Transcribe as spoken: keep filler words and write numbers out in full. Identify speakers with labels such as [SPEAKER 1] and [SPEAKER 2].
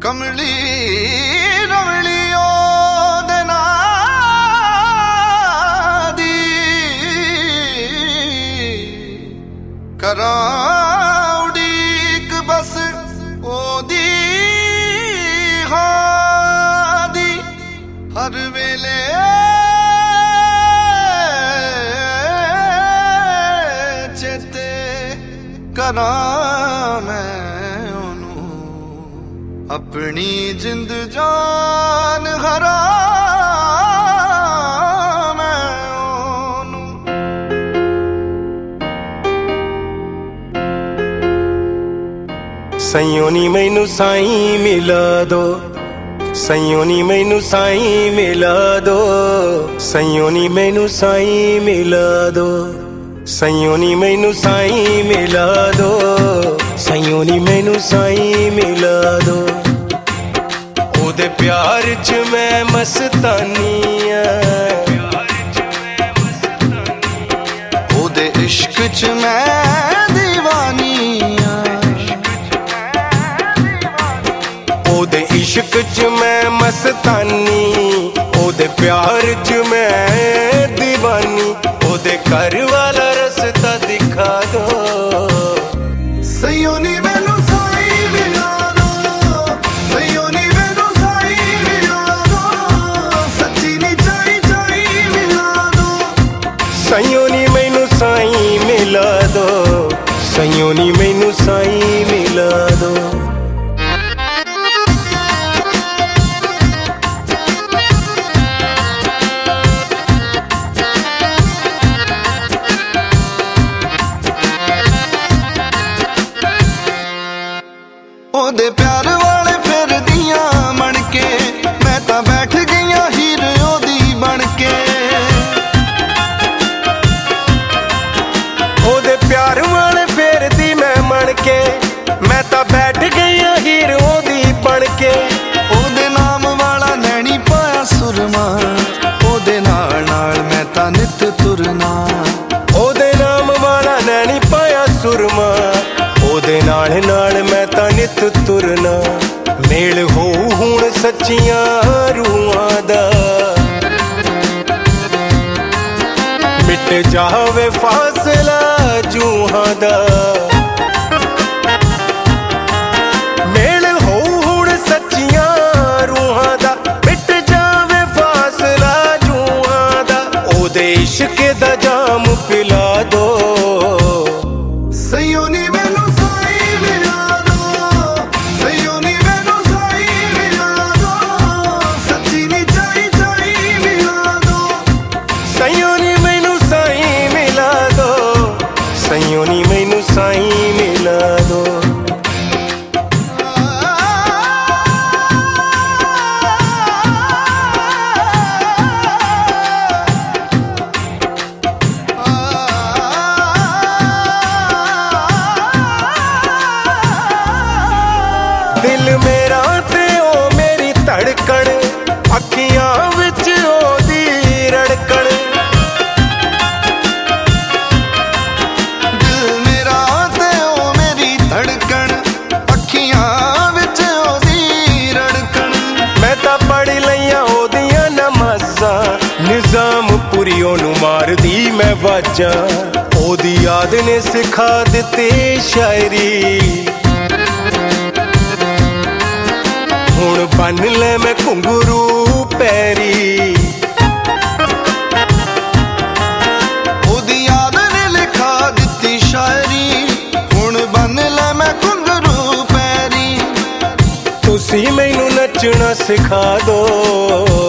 [SPEAKER 1] कमली रवली ओदे नां दी करां उड़ीक बस ओदी हां दी हर वेले चेते करां मैं अपनी जिंद जान हरा मैं ओनू
[SPEAKER 2] सईयों नी मैनू साईं मिला दो, सईयों नी मैनू साईं मिला दो, सईयों नी मैनू साईं मिला दो, सईयों नी मैनू साईं मिला दो, सईयों नी मैनू साईं मिला दो। ओदे प्यार च मैं मस्तानी
[SPEAKER 1] ओदे इश्क च मैं दीवानी
[SPEAKER 2] ओदे इश्क च मैं मस्तानी, ओदे प्यार च मैं दीवानी। ओदे घर वाला रस्ता दिखा दो,
[SPEAKER 1] सईयों नी मैनू साईं मिला दो, सईयों नी मैनू साईं मिला दो, सच्ची नी चाई चाई मिला दो,
[SPEAKER 2] सईयों नी मैनू साईं मिला दो, सईयों नी मैनू साईं मिला दो।
[SPEAKER 1] ओदे प्यार वाले फिर दियां मन के मैं तां बैठ गईया हीर ओदी बन के।
[SPEAKER 2] ओदे प्यार वाले फिर दी मैं मन के मैं तां बैठ गईया हीर ओदी बन के।
[SPEAKER 1] ओदे नाम वाला नैनी पाया सुरमा, ओदे नाल नाल मैं तां नित तुरना।
[SPEAKER 2] ओदे नाम वाला नैनी पाया सुरमा, ओदे नाल नाल मैं तां नित तुरना। मेल हो हुण सच्चियां रूहां दा, मिट जावे फासला जूहां दा। मेल हो हुण सच्चियां रूहां दा, मिट जावे फासला जूहां दा। ओदे इश्क दा जाम पिला दो,
[SPEAKER 1] सईयों नी मैनू साईं मिला दो, सईयों नी मैनू साईं मिला दो, सच्ची नी चाई चाई मिला दो,
[SPEAKER 2] सईयों नी मैनू साईं मिला दो, सईयों नी मैनू साईं मिला दो। दिल मेरा ते ओ मेरी धड़कन, अखियां विच ओदी रड़कन।
[SPEAKER 1] दिल मेरा ते ओ मेरी धड़कन, अखियां विच ओदी रड़कन।
[SPEAKER 2] मैं तां पढ़ लईयां ओदियां नमाज़ां, निज़ाम पुरी ओनू मारदी मैं वाजां। ओदी याद ने सिखा दित्ती शायरी, हुण बन ले मैं घुंगरू पैरी।
[SPEAKER 1] ओदी याद ने लिखा दित्ती शायरी, हुण बन ले मैं घुंगरू पैरी।
[SPEAKER 2] तुसी मैनू नचना सिखा दो,